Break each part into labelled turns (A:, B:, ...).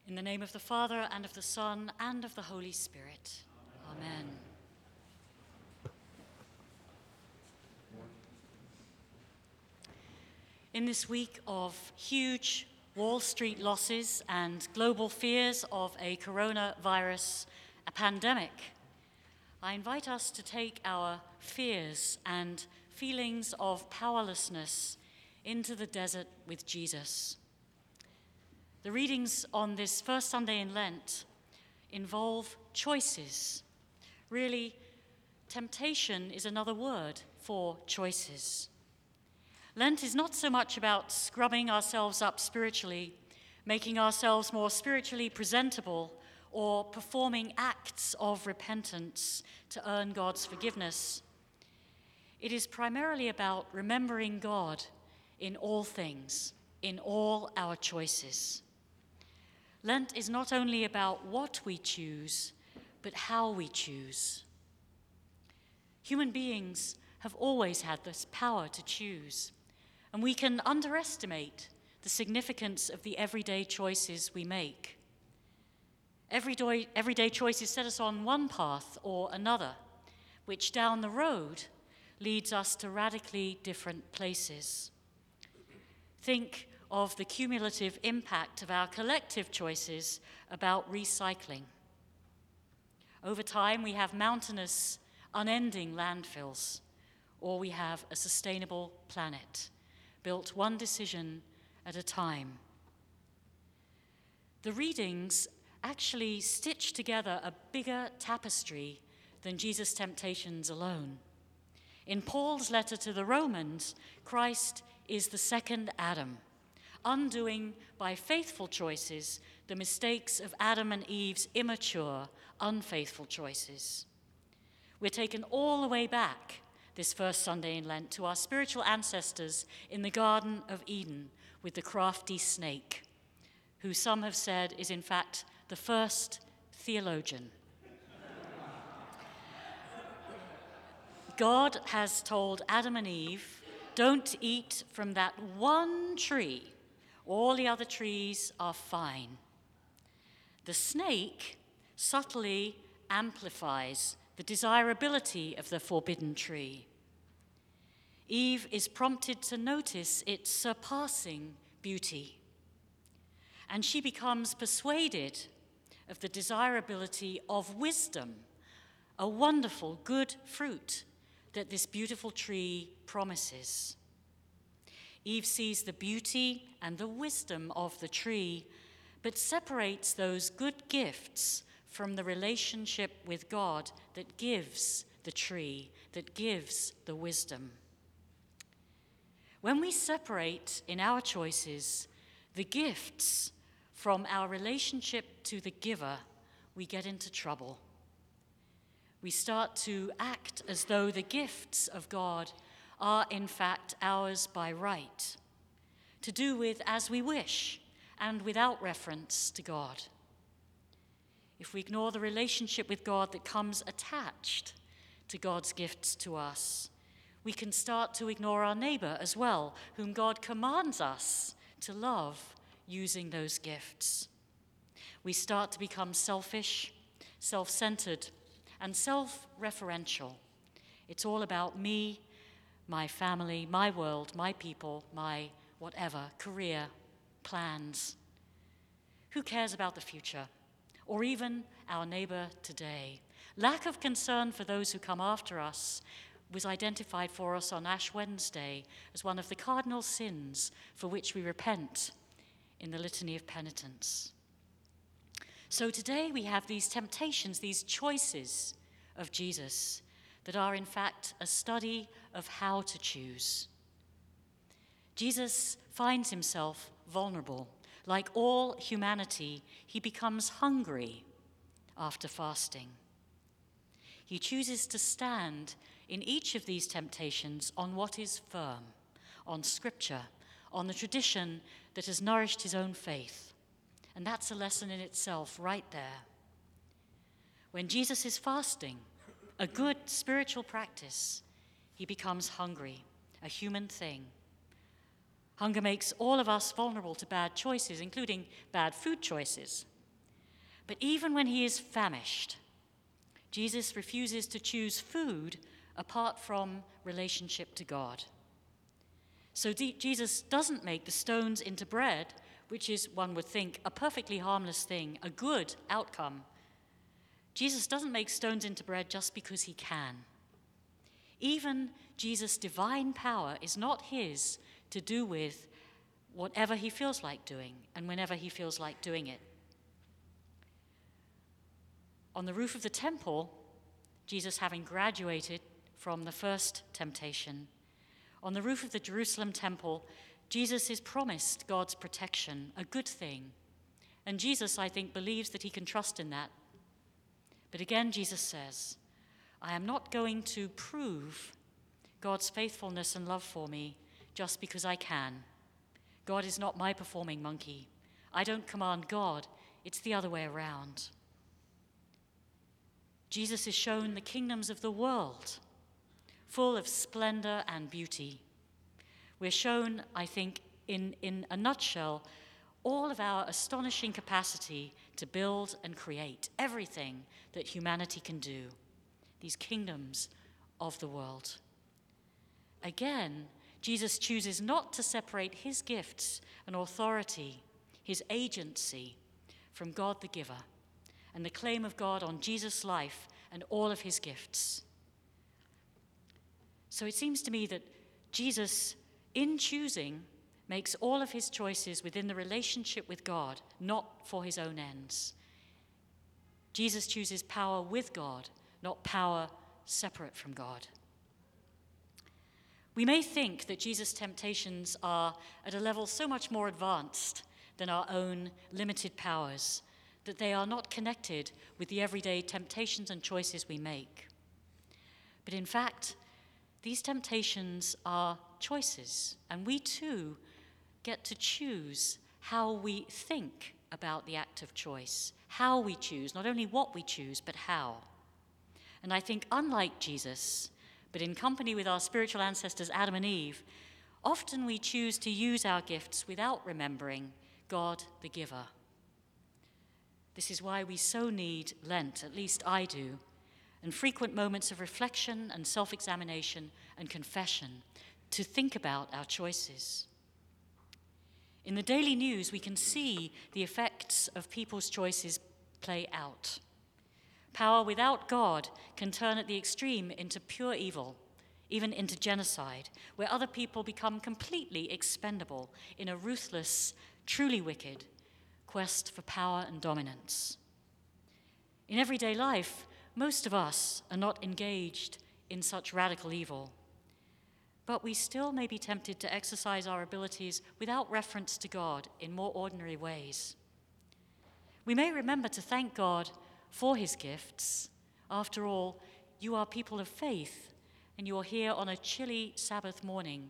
A: In the name of the Father, and of the Son, and of the Holy Spirit. Amen. In this week of huge Wall Street losses and global fears of a coronavirus pandemic, I invite us to take our fears and feelings of powerlessness into the desert with Jesus. The readings on this first Sunday in Lent involve choices. Really, temptation is another word for choices. Lent is not so much about scrubbing ourselves up spiritually, making ourselves more spiritually presentable, or performing acts of repentance to earn God's forgiveness. It is primarily about remembering God in all things, in all our choices. Lent is not only about what we choose, but how we choose. Human beings have always had this power to choose, and we can underestimate the significance of the everyday choices we make. Everyday choices set us on one path or another, which down the road leads us to radically different places. Think of the cumulative impact of our collective choices about recycling. Over time, we have mountainous, unending landfills, or we have a sustainable planet, built one decision at a time. The readings actually stitch together a bigger tapestry than Jesus' temptations alone. In Paul's letter to the Romans, Christ is the second Adam, undoing by faithful choices the mistakes of Adam and Eve's immature, unfaithful choices. We're taken all the way back this first Sunday in Lent to our spiritual ancestors in the Garden of Eden with the crafty snake, who some have said is in fact the first theologian. God has told Adam and Eve, don't eat from that one tree. All the other trees are fine. The snake subtly amplifies the desirability of the forbidden tree. Eve is prompted to notice its surpassing beauty, and she becomes persuaded of the desirability of wisdom, a wonderful good fruit that this beautiful tree promises. Eve sees the beauty and the wisdom of the tree, but separates those good gifts from the relationship with God that gives the tree, that gives the wisdom. When we separate in our choices the gifts from our relationship to the giver, we get into trouble. We start to act as though the gifts of God are in fact ours by right, to do with as we wish and without reference to God. If we ignore the relationship with God that comes attached to God's gifts to us, we can start to ignore our neighbor as well, whom God commands us to love using those gifts. We start to become selfish, self-centered, and self-referential. It's all about me, my family, my world, my people, my whatever, career, plans. Who cares about the future, or even our neighbor today? Lack of concern for those who come after us was identified for us on Ash Wednesday as one of the cardinal sins for which we repent in the Litany of Penitence. So today we have these temptations, these choices of Jesus that are in fact a study of how to choose. Jesus finds himself vulnerable. Like all humanity, he becomes hungry after fasting. He chooses to stand in each of these temptations on what is firm, on Scripture, on the tradition that has nourished his own faith. And that's a lesson in itself right there. When Jesus is fasting, a good spiritual practice, he becomes hungry, a human thing. Hunger makes all of us vulnerable to bad choices, including bad food choices. But even when he is famished, Jesus refuses to choose food apart from relationship to God. So Jesus doesn't make the stones into bread, which is, one would think, a perfectly harmless thing, a good outcome. Jesus doesn't make stones into bread just because he can. Even Jesus' divine power is not his to do with whatever he feels like doing and whenever he feels like doing it. On the roof of the temple, Jesus, having graduated from the first temptation, on the roof of the Jerusalem temple, Jesus is promised God's protection, a good thing. And Jesus, I think, believes that he can trust in that. But again, Jesus says, I am not going to prove God's faithfulness and love for me just because I can. God is not my performing monkey. I don't command God. It's the other way around. Jesus is shown the kingdoms of the world, full of splendor and beauty. We're shown, I think, in a nutshell, all of our astonishing capacity to build and create everything that humanity can do, these kingdoms of the world. Again, Jesus chooses not to separate his gifts and authority, his agency, from God the giver, and the claim of God on Jesus' life and all of his gifts. So it seems to me that Jesus, in choosing, makes all of his choices within the relationship with God, not for his own ends. Jesus chooses power with God, not power separate from God. We may think that Jesus' temptations are at a level so much more advanced than our own limited powers, that they are not connected with the everyday temptations and choices we make. But in fact, these temptations are choices, and we too get to choose how we think about the act of choice, how we choose, not only what we choose, but how. And I think, unlike Jesus, but in company with our spiritual ancestors Adam and Eve, often we choose to use our gifts without remembering God the giver. This is why we so need Lent, at least I do, and frequent moments of reflection and self-examination and confession to think about our choices. In the daily news, we can see the effects of people's choices play out. Power without God can turn at the extreme into pure evil, even into genocide, where other people become completely expendable in a ruthless, truly wicked quest for power and dominance. In everyday life, most of us are not engaged in such radical evil, but we still may be tempted to exercise our abilities without reference to God in more ordinary ways. We may remember to thank God for his gifts. After all, you are people of faith, and you are here on a chilly Sabbath morning.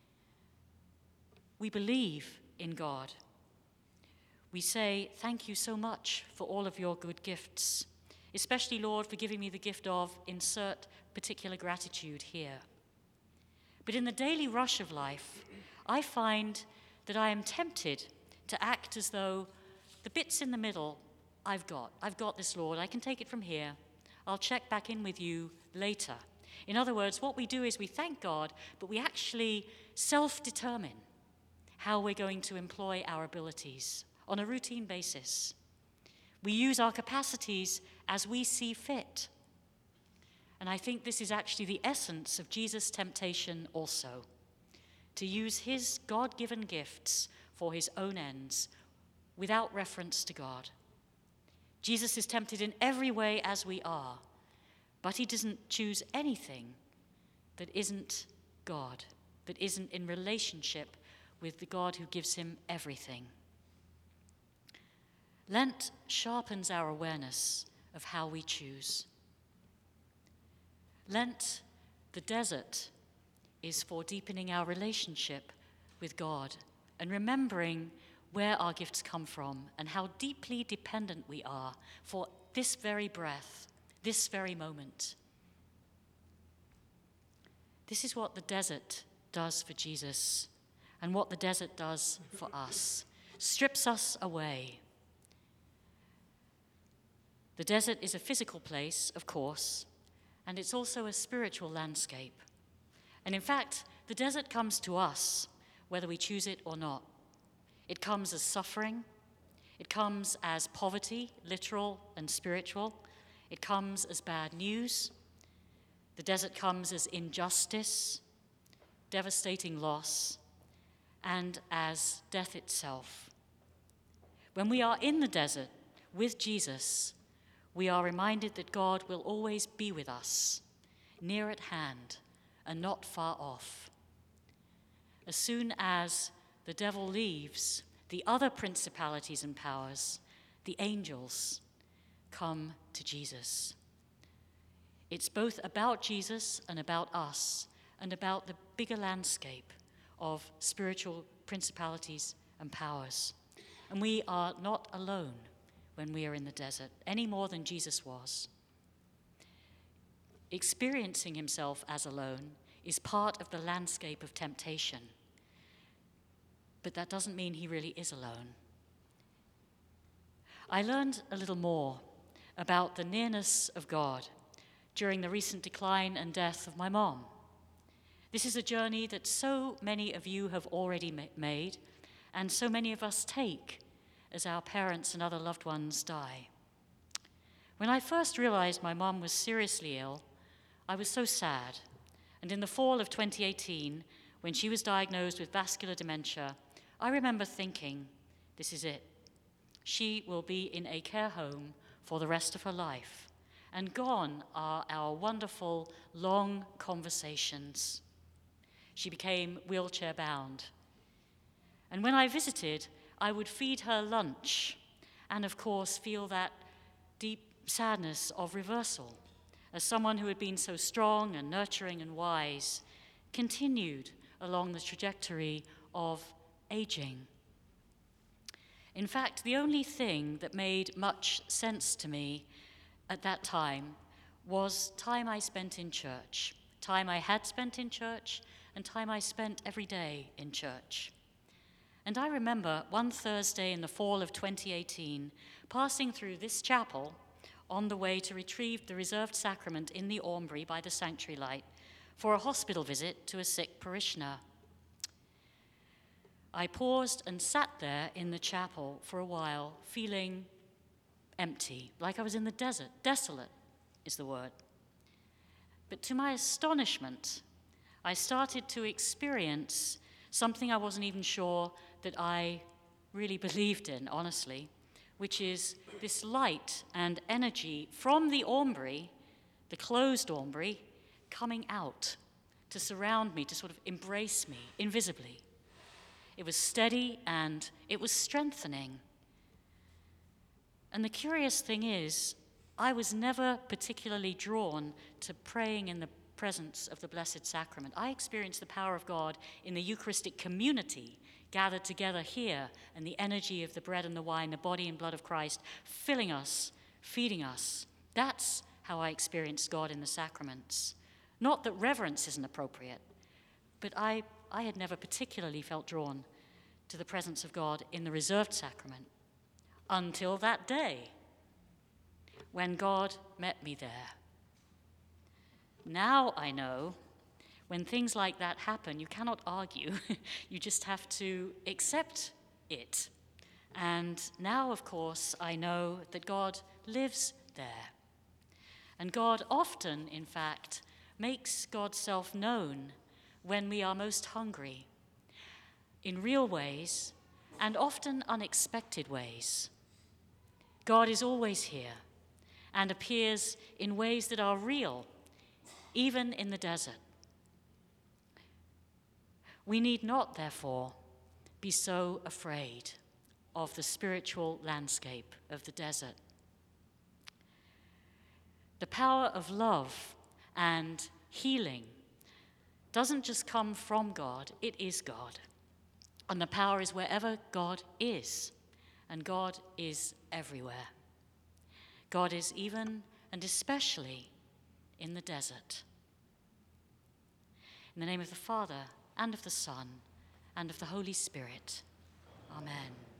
A: We believe in God. We say, thank you so much for all of your good gifts, especially, Lord, for giving me the gift of insert particular gratitude here. But in the daily rush of life, I find that I am tempted to act as though the bits in the middle I've got this, Lord, I can take it from here. I'll check back in with you later. In other words, what we do is we thank God, but we actually self-determine how we're going to employ our abilities on a routine basis. We use our capacities as we see fit. And I think this is actually the essence of Jesus' temptation also, to use his God-given gifts for his own ends without reference to God. Jesus is tempted in every way as we are, but he doesn't choose anything that isn't God, that isn't in relationship with the God who gives him everything. Lent sharpens our awareness of how we choose. Lent, the desert, is for deepening our relationship with God and remembering where our gifts come from and how deeply dependent we are for this very breath, this very moment. This is what the desert does for Jesus and what the desert does for us. Strips us away. The desert is a physical place, of course, and it's also a spiritual landscape. And in fact, the desert comes to us, whether we choose it or not. It comes as suffering. It comes as poverty, literal and spiritual. It comes as bad news. The desert comes as injustice, devastating loss, and as death itself. When we are in the desert with Jesus, we are reminded that God will always be with us, near at hand and not far off. As soon as the devil leaves, the other principalities and powers, the angels, come to Jesus. It's both about Jesus and about us, and about the bigger landscape of spiritual principalities and powers. And we are not alone when we are in the desert, any more than Jesus was. Experiencing himself as alone is part of the landscape of temptation. But that doesn't mean he really is alone. I learned a little more about the nearness of God during the recent decline and death of my mom. This is a journey that so many of you have already made, and so many of us take as our parents and other loved ones die. When I first realized my mom was seriously ill, I was so sad. And in the fall of 2018, when she was diagnosed with vascular dementia, I remember thinking, this is it. She will be in a care home for the rest of her life. And gone are our wonderful, long conversations. She became wheelchair-bound. And when I visited, I would feed her lunch and, of course, feel that deep sadness of reversal, as someone who had been so strong and nurturing and wise continued along the trajectory of aging. In fact, the only thing that made much sense to me at that time was time I spent in church, time I had spent in church, and time I spent every day in church. And I remember one Thursday in the fall of 2018, passing through this chapel on the way to retrieve the reserved sacrament in the Aumbry by the sanctuary light for a hospital visit to a sick parishioner. I paused and sat there in the chapel for a while, feeling empty, like I was in the desert. Desolate is the word. But to my astonishment, I started to experience something I wasn't even sure that I really believed in, honestly, which is this light and energy from the Aumbry, the closed Aumbry, coming out to surround me, to sort of embrace me invisibly. It was steady and it was strengthening. And the curious thing is, I was never particularly drawn to praying in the presence of the Blessed Sacrament. I experienced the power of God in the Eucharistic community gathered together here, and the energy of the bread and the wine, the body and blood of Christ, filling us, feeding us. That's how I experienced God in the sacraments. Not that reverence isn't appropriate, but I had never particularly felt drawn to the presence of God in the reserved sacrament until that day when God met me there. Now I know when things like that happen, you cannot argue. You just have to accept it. And now, of course, I know that God lives there. And God often, in fact, makes God's self known when we are most hungry, in real ways and often unexpected ways. God is always here and appears in ways that are real, even in the desert. We need not, therefore, be so afraid of the spiritual landscape of the desert. The power of love and healing doesn't just come from God, it is God. And the power is wherever God is, and God is everywhere. God is even and especially in the desert. In the name of the Father, and of the Son, and of the Holy Spirit. Amen.